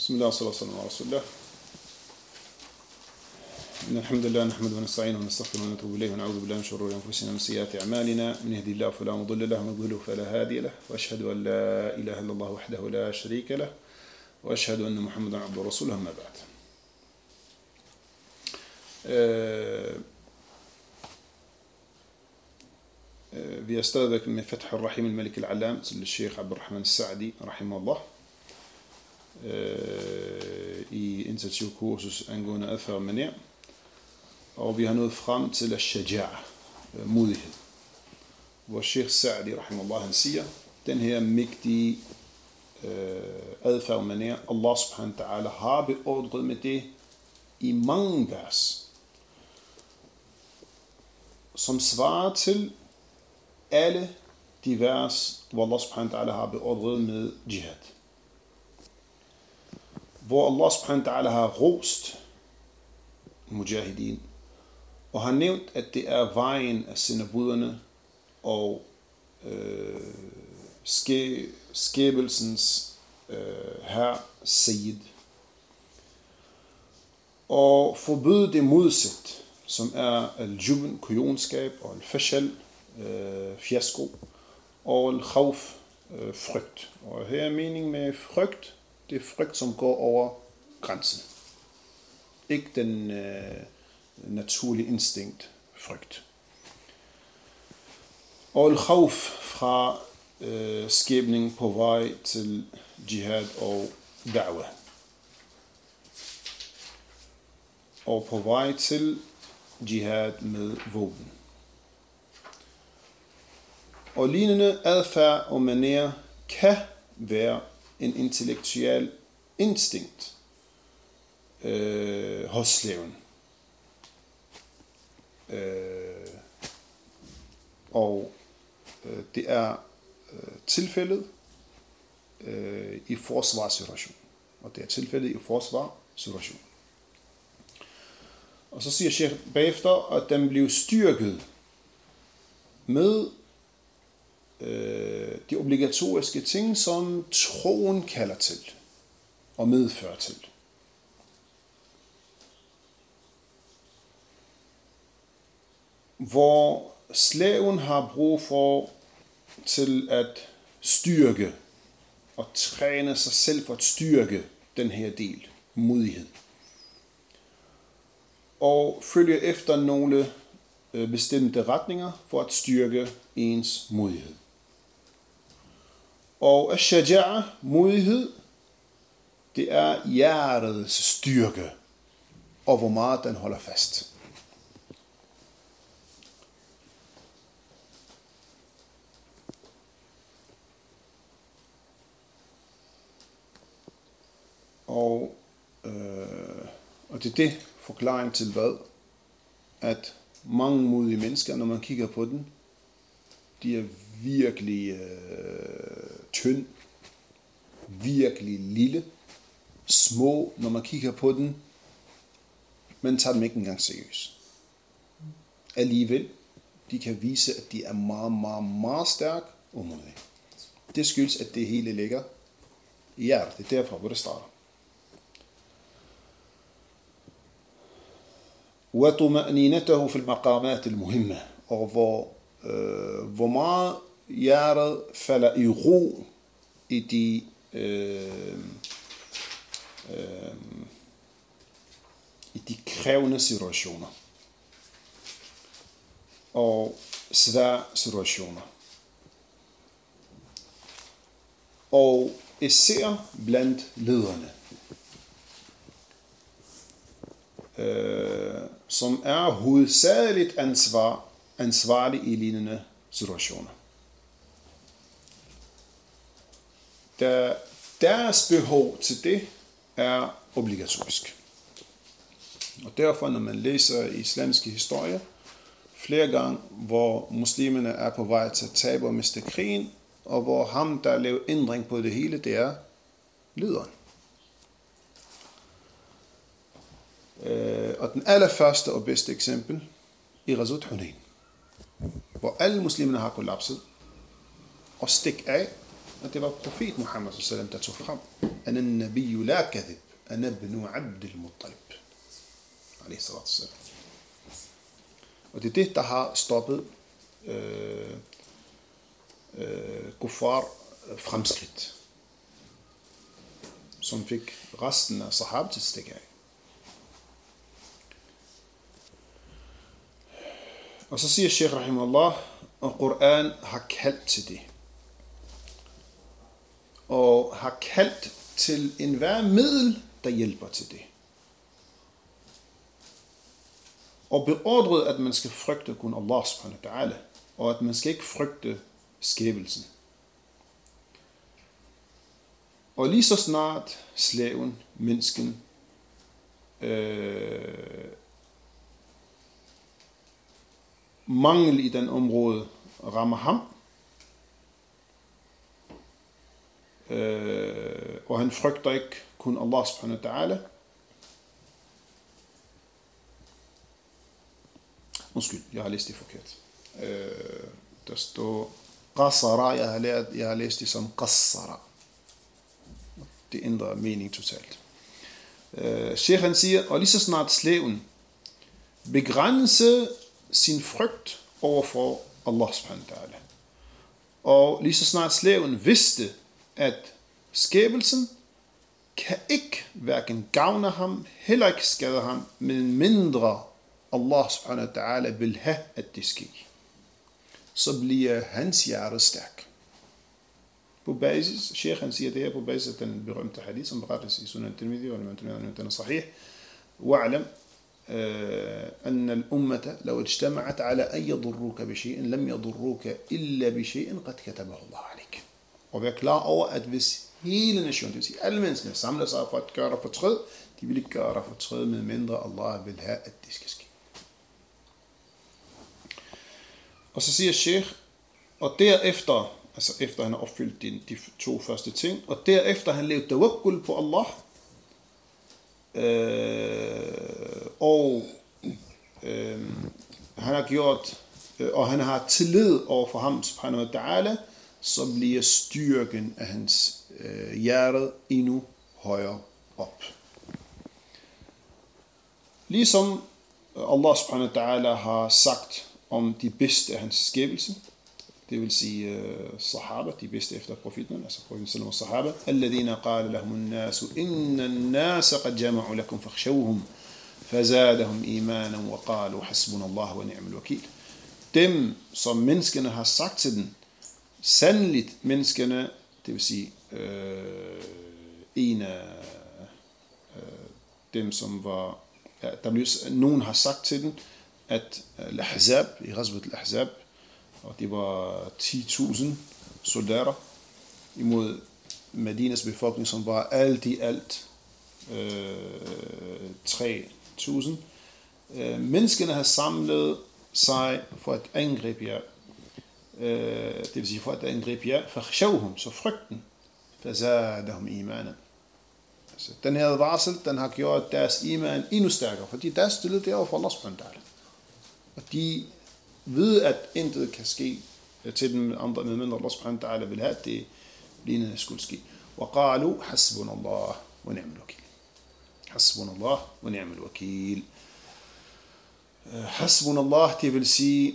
بسم الله والصلاة والسلام على رسول الله. إن الحمد لله نحمده ونستعينه ونستغفره ونتوب إليه ونعوذ بالله من شرور أنفسنا ومن سيئات أعمالنا. من يهدي الله فلا مضل له ومن يضلل فلا هادي له، وأشهد أن لا إله إلا الله وحده لا شريك له، وأشهد أن محمدا عبده ورسوله. أما بعد. Vi er stadigvæk med Fath al-Rahim al-Malik al-Alam til Sheikh Abdurrahman al-Sa'di, rahimahullah, i intensivkursus angående adfærd og manér. Og vi har nået frem til al-Shaja'a, modighed. Hvor Sheikh Sa'di, rahimahullah, han siger, den her mægtige adfærd og manér, Allah subhanahu wa ta'ala har beordret med det i mange vers, som svarer til alle de vers, hvor Allah subhanahu wa ta'ala har beordret med jihad. Hvor Allah subhanahu wa ta'ala har rost mujahidin, og har nævnt, at det er vejen af syndebuderne og skabelsens herre Sayyid. Og forbød det modsat, som er al-jubn, kujonskab, og al-fashal, fiasko, og al-khawf, frygt. Og her er meningen med frygt, det er frygt, som går over grænsen. Ikke den naturlige instinkt frygt. Og al-khawf fra skæbning på vej til jihad og da'wah. Og på vej til jihad med våben. Og lignende adfærd og manér kan være en intellektuel instinkt hos slaven. Og det er tilfældet i forsvarssituation. Og det er tilfældet i forsvarssituation. Og så siger Sheikh bagefter, at den blev styrket med de obligatoriske ting, som troen kalder til og medfører til. Hvor slaven har brug for til at styrke og træne sig selv for at styrke den her del, modighed. Og følge efter nogle bestemte retninger for at styrke ens modighed. Og al-shaja'a, modighed, det er hjertets styrke, og hvor meget den holder fast. Og det er det forklaring til hvad? At mange modige mennesker, når man kigger på den, de er virkelig tynd, virkelig lille, små, når man kigger på den, men tager dem ikke engang seriøst. Alligevel, de kan vise, at de er meget, meget, meget stærke og modige. Det skyldes, at det hele ligger i hjertet. Det er derfra, hvor det starter. وَطُمَأْنِينَتَهُ فِي الْمَقَامَاتِ الْمُهِمَّةِ. Og hvor meget hjertet falder i ro i de krævende situationer og svære situationer. Og især blandt lederne, som er hovedsageligt ansvarlig i lignende situationer. Deres behov til det er obligatorisk. Og derfor, når man læser islamiske historie, flere gange, hvor muslimerne er på vej til at tabe og miste krigen, og hvor ham, der laver ændring på det hele, det er lederen. Og den allerførste og bedste eksempel i Ghazwat Hunayn, hvor alle muslimerne har kollapset, og stik af, at det var profet Muhammad sallam, der tog frem. Ana nabiyyu la kadhib, ana ibn Abdul Muttalib. Alayhi salatu wassalam. Og det er det, der har stoppet kuffar fremskridt, som fik resten af sahab til stik af. Og så siger Sheikh rahimahullah, og Koran har kaldt til det. Og har kaldt til enhver middel, der hjælper til det. Og beordret, at man skal frygte kun Allah subhanahu wa ta'ala, og at man skal ikke frygte skæbelsen. Og lige så snart slaven, mennesken, mangel i den område rammer ham, og han frygter ikke kun Allah subhanahu wa ta'ala. Undskyld, jeg har læst det forkert. Der står qasara, jeg har læst det som qassara. Det ændrer mening totalt. Sheikh han siger, og lige så snart slaven begrænse sin frygt overfor Allah subhanahu wa ta'ala. Og lige så snart slaven vidste, at skabelsen kan ikke hverken gavne ham, heller ikke skade ham, men mindre Allah subhanahu wa ta'ala vil have, at det sker, så bliver hans hjerte stærk. På basis, Sheikh han siger det her på basis af den berømte hadith, som berettes i Sunan Tirmidhi, og den er sahih. Wa'alam, أن الأمة لو اجتمعت على أن يضروك بشيء لم يضروك إلا بشيء قد كتبه الله عليك. Og vær klar over, at hvis hele nationen, det vil sige alle mennesker, samler sig for at gøre dig fortræd, de vil ikke gøre dig fortræd, med mindre Allah vil have, at det skal ske. Og så siger Sheikh, og derefter, altså efter han har opfyldt de to første ting, og derefter han lavede tawakkul på Allah, og han har gjort, og han har tillid over for ham, subhanahu wa ta'ala, så bliver styrken af hans hjerte endnu højere op. Ligesom Allah subhanahu wa ta'ala har sagt om de bedste af hans skabelse, det vil sige sahaba, de bedste efter profeten, altså profeten sallam og sahaba, alladhina qala lahum an-nas inna an-nas qad jama'u lakum fakhshawhum fazadahum imanan wa qalu hasbunallahu wa ni'mal wakeel. Dem, som menneskene har sagt til den, sandeligt menneskene, det vil sige en af dem, som var, ja, nogen har sagt til den, at al-Ahzab, i Ghazwat al-Ahzab, og det var 10.000 soldater imod Medinas befolkning, som var alt i alt 3.000. Menneskene har samlet sig for at angribe jer. Det vil sige for at angribe jer. Fakhshawhum, så frygten. Fazadahum imanan. Altså, den her varsel, den har gjort deres iman endnu stærkere, fordi deres stillede det over for Allah subhanahu wa ta'ala. Og de ved, at intet kan ske til dem andre, medmindre Allah subhanahu wa ta'ala vil have, at det lignende skulle ske. وَقَالُوا حَسْبُنَ اللَّهُ وَنِعْمَ الْوَكِيلُ. حَسْبُنَ اللَّهُ وَنِعْمَ الْوَكِيلُ. حَسْبُنَ اللَّهُ, det vil sige,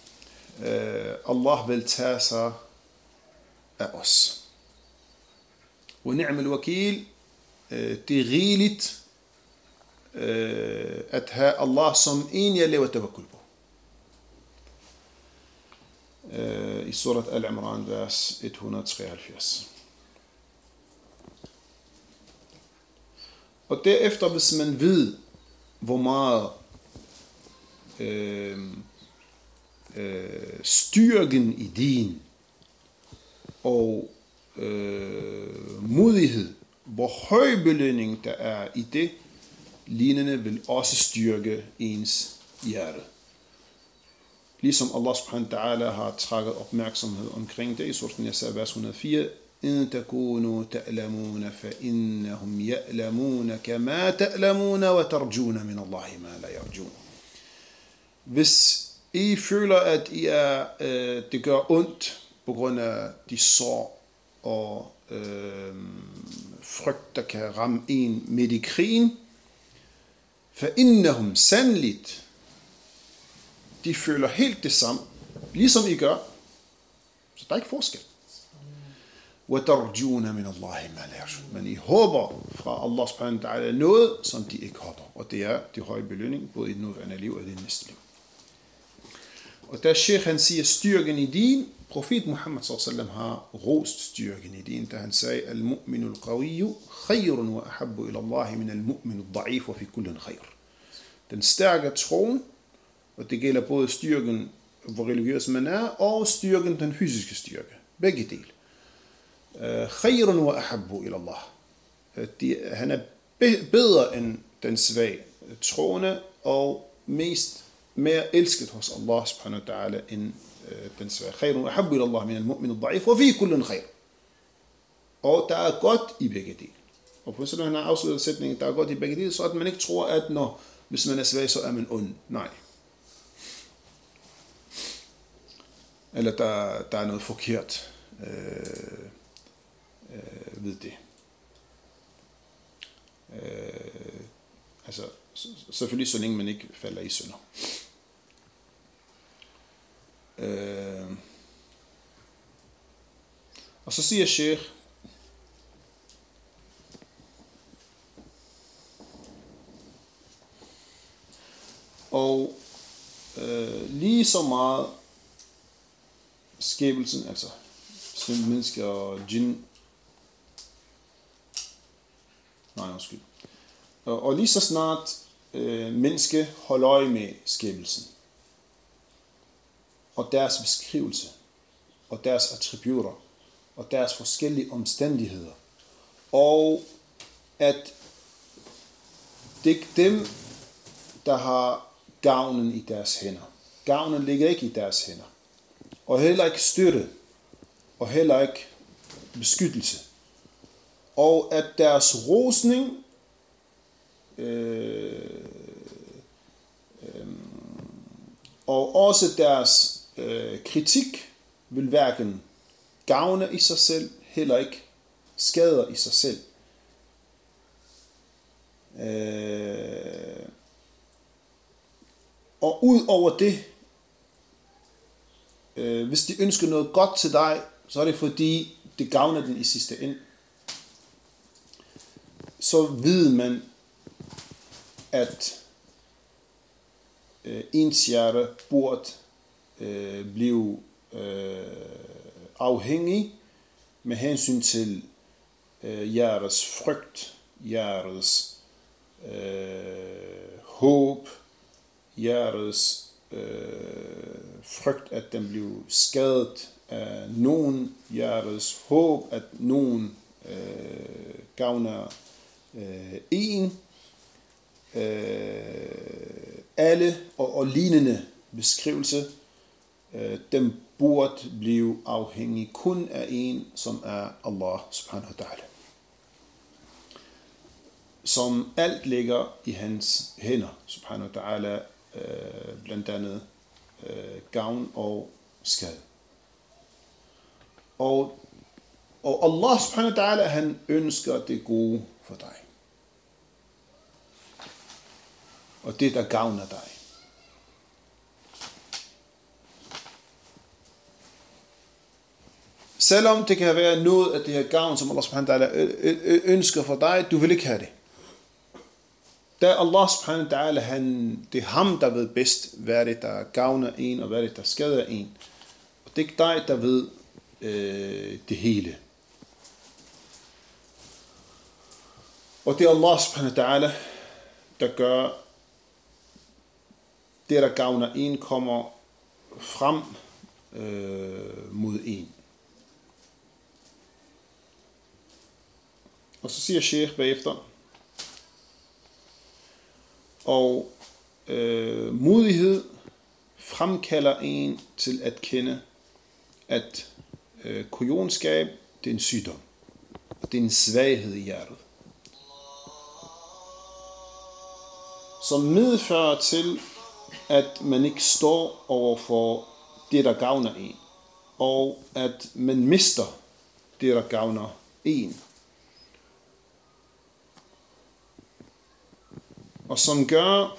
Allah vil tage sig af os. وَنِعْمَ الْوَكِيلُ, det er rigeligt at have Allah som en, jeg laver tawakkul på. I surat Al-Imran, vers 173. Og derefter, hvis man ved, hvor meget styrken i din og modighed, hvor høj belønning der er i det, lignende vil også styrke ens hjerte. Ligesom Allah subhanahu wa ta'ala har trækket opmærksomhed omkring det i surat Nisa, vers 104. إن تكونوا تألمون فإنهم يألمون كما تألمون وترجون من الله ما لا يرجون. Hvis I føler, at I det gør ondt på grund af de sår, og frygt, der kan ramme en midt i krigen. فَإِنَّهُمْ sandeligt, de føler helt det samme, ligesom I gør. Så der er ikke forskel. وَتَرْجُونَ مِنَ اللَّهِ مَا لَا يَرْجُونَ. Men I håber fra Allah subhanahu wa ta'ala noget, som de ikke håber. Og det er de høje belønning, både i det nuværende liv og i det næste liv. Og da Sheikh han siger styrken i din, profet Muhammad sallallahu alaihi wasallam har rost styrken i din, da han sagde, al-mu'minu al-qawiyyu khayrun wa ahabbu ila Allah min al-mu'minu al-da'if wa fi kullin khayr. Den stærke troen, og det gælder både styrken, hvor religiøs man er, og styrken, den fysiske styrke. Begge dele. Khayrun wa ahabbu ila Allah. Han er bedre end den svage troende, og mere elsket hos Allah subhanahu wa ta'ala end den svage. Khayrun wa ahabbu ila Allah min al-mu'min al-da'if wa fi kullin khayr. Og der er godt i begge dele. Og på sådan han har afsluttet sætningen, der er godt i begge dele, så at man ikke tror, at hvis man er svag, så er man ond. Nej. Eller der er noget forkert ved det. Altså, selvfølgelig så længe man ikke falder i synder. Og så siger Sheikh, og lige så meget skabelsen, altså mennesker og djinn, og lige så snart menneske holder øje med skabelsen, og deres beskrivelse, og deres attributter, og deres forskellige omstændigheder, og at det ikke dem, der har gavnen i deres hænder. Gavnen ligger ikke i deres hænder. Og heller ikke støtte. Og heller ikke beskyttelse. Og at deres rosning og også deres kritik vil hverken gavne i sig selv, heller ikke skader i sig selv. Og ud over det, hvis de ønsker noget godt til dig, så er det fordi, det gavner den i sidste ende. Så ved man, at ens hjerte burde blive afhængig med hensyn til hjertets frygt, hjertets håb, hjertets frygt, at den bliver skadet af nogen, hjertets håb, at nogen gavner en, alle og lignende beskrivelse, dem burde blive afhængig kun af en, som er Allah subhanahu wa ta'ala. Som alt ligger i hans hænder, subhanahu wa ta'ala, blandt andet gavn og skade. Og Allah subhanahu wa ta'ala, han ønsker det gode for dig. Og det, der gavner dig. Selvom det kan være noget af det her gavn, som Allah subhanahu wa ta'ala ønsker for dig, du vil ikke have det. Da Allah subhanahu wa ta'ala, det er ham, der ved bedst, hvad det, der gavner en, og hvad det, der skader en. Og det er ikke dig, der ved det hele. Og det er Allah subhanahu wa ta'ala, der gør, det der gavner en, kommer frem mod en. Og så siger Sheikh bagefter, og modighed fremkalder en til at kende, at kujonskab, det er en sygdom, og det er en svaghed i hjertet, som medfører til, at man ikke står over for det, der gavner en, og at man mister det, der gavner en. Og som gør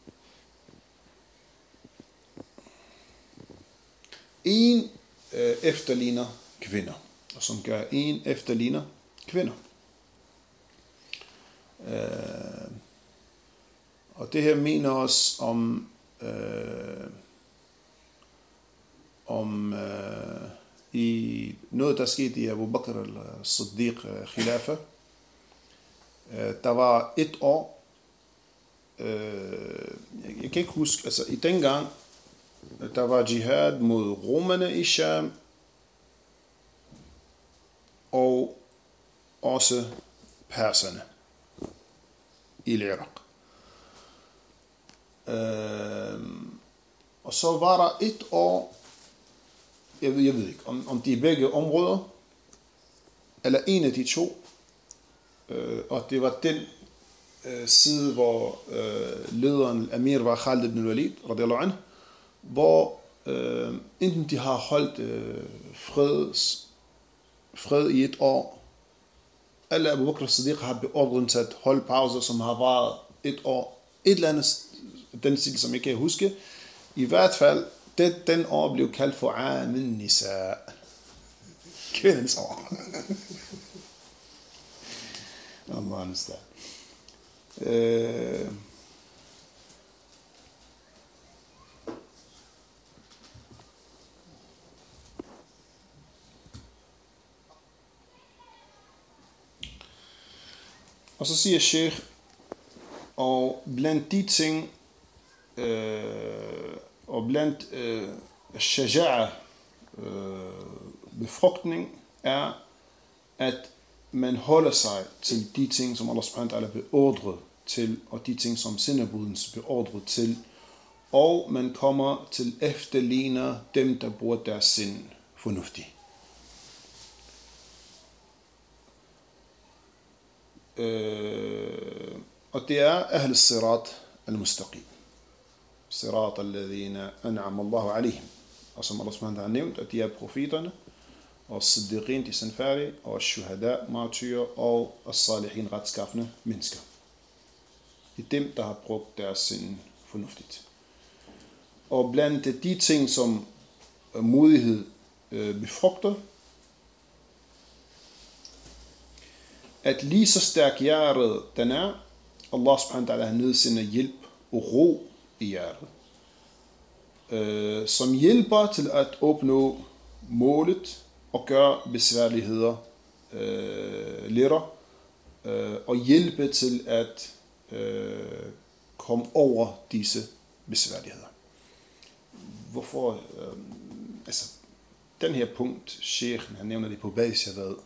en efterligner kvinder. Og som gør en efterligner kvinder. Og det her mener os om i noget, der skete i Abu Bakr al-Siddiq khilafa. Der var et år, jeg kan ikke huske, altså i dengang, der var jihad mod romerne i Sham, og også perserne i Irak. Og så var der et år, jeg ved ikke, om de begge områder, eller en af de to, og det var den side, hvor lederen Amir var Khalid ibn Walid, radiyallahu anhu, hvor enten de har holdt fred i et år, eller Abu Bakr Siddiq har beordret til at holde pauser, som har varet et år, et eller andet, den stil, som jeg kan huske. I hvert fald, den år blev kaldt for Amin Nisa. Kvindens år. Allah understand. Og så siger Sheikh, og blandt de ting, og blandt shaja'a, befrugtning, er, at man holder sig til de ting, som Allah subhanahu wa ta'ala beordret til, og de ting, som sendebudens beordret til, og man kommer til efterligner dem, der bruger deres sind fornuftigt. Og det er ahl sirat al-mustaqim. Sirat alladhina an'am Allahu alayhim. Og som Allah subhanahu wa ta'ala har nævnt, at de er profeterne, og siddiqin, de sandfærdige, og shuhada, martyrer, og as-salihin, retskaffende mennesker. Det er dem, der har brugt deres sind fornuftigt. Og blandt de ting, som modighed befrugter, at lige så stærk hjertet den er, Allah subhanahu wa ta'ala har nedsender hjælp og ro i hjertet, som hjælper til at opnå målet og gøre besværligheder lettere, og hjælpe til at komme over disse besværligheder. Hvorfor? Altså, den her punkt, Sheikh, han nævner det på basis af hvad?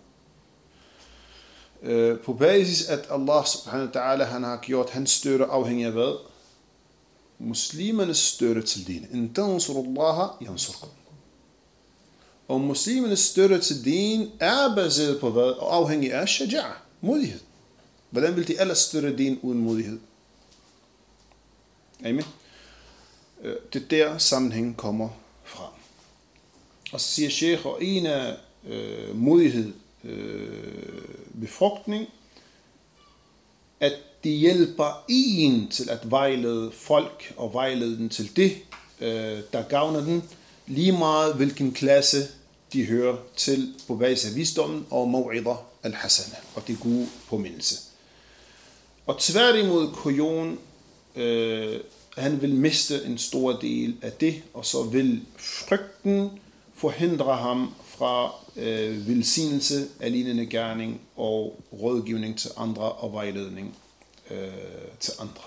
På basis at Allah subhanahu wa ta'ala, han har gjort hans støtte afhængig af hvad? Muslimernes støtte til din. In tansurullaha yansurkum. Og muslimernes støtte til din er baseret på hvad? Og afhængig af shaja'a, modighed. Hvordan vil de ellers støtte din uden modighed? Amen. Det er der sammenhængen kommer fra. Og så siger Sheikh, og en af modighed, befrugtning, at de hjælper en til at vejlede folk og vejlede den til det, der gavner den, lige meget hvilken klasse de hører til på basis af visdommen og maw'idha al-hasana, og det gode påmindelse. Og tværtimod kujon, han vil miste en stor del af det, og så vil frygten forhindre ham fra velsignelse af lignende gerning og rådgivning til andre og vejledning til andre.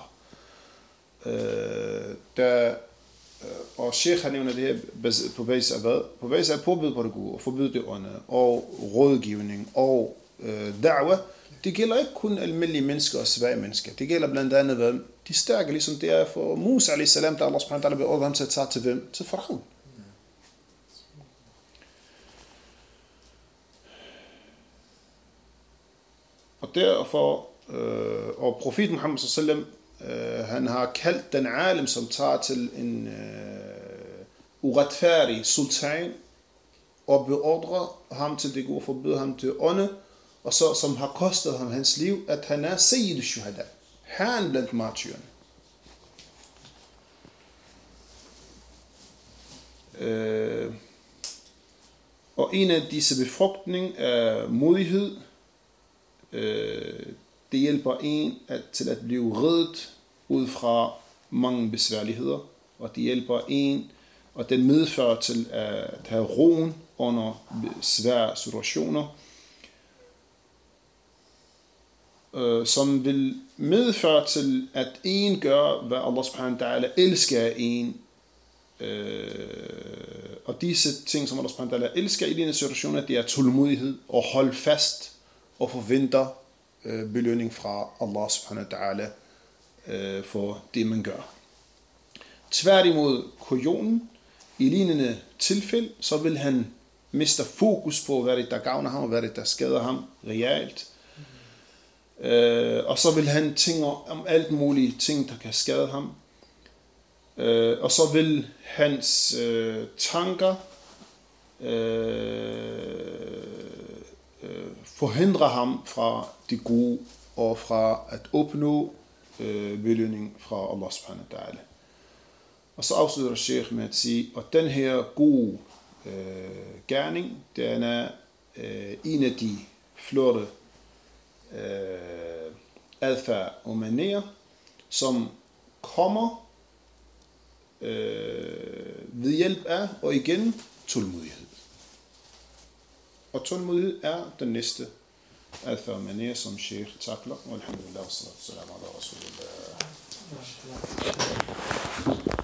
Og Sheikh har nævnt det her på basis af hvad? På basis af påbud på det gode, og forbud det onde, og rådgivning og da'wa. Det gælder ikke kun almindelige mennesker og svage mennesker. Det gælder blandt andet hvad? De stærke, ligesom det er for Musa a.s., der Allah subhanahu wa ta'ala beordrer ham til at tage til hvem? Til Faraon. Og derfor, og profeten Muhammad sallam, han har kaldt den alim, som tager til en uretfærdig sultan og beordrer ham til det gode, forbyder ham til ånde, og så som har kostet ham hans liv, at han er Sayyid al-Shuhada, herren blandt martyrerne. Og en af disse befrugtning er modighed. Det hjælper en til at blive reddet ud fra mange besværligheder, og det hjælper en, og den medfører til at have roen under svære situationer, som vil medføre til, at en gør, hvad Allah subhanahu wa ta'ala elsker en. Og disse ting, som Allah subhanahu wa ta'ala elsker i dine situationer, det er tålmodighed og hold fast og forventer belønning fra Allah subhanahu wa ta'ala for det, man gør. Tværtimod kujonen, i lignende tilfælde, så vil han miste fokus på, hvad det der gavner ham, og hvad det der skader ham realt. Og så vil han tænke om alt mulige ting, der kan skade ham. Og så vil hans tanker forhindre ham fra det gode og fra at opnå belønning fra Allah subhanahu wa ta'ala. Og så afslutter Sheikh med at sige, at den her gode gerning, den er en af de flotte adfærd og manerer, som kommer ved hjælp af, og igen, tålmodighed. Og tålmodighed er den næste adfærd og manerer, som Sheikh takler. Alhamdulillah, wa salatu wa salam ala rasulillah.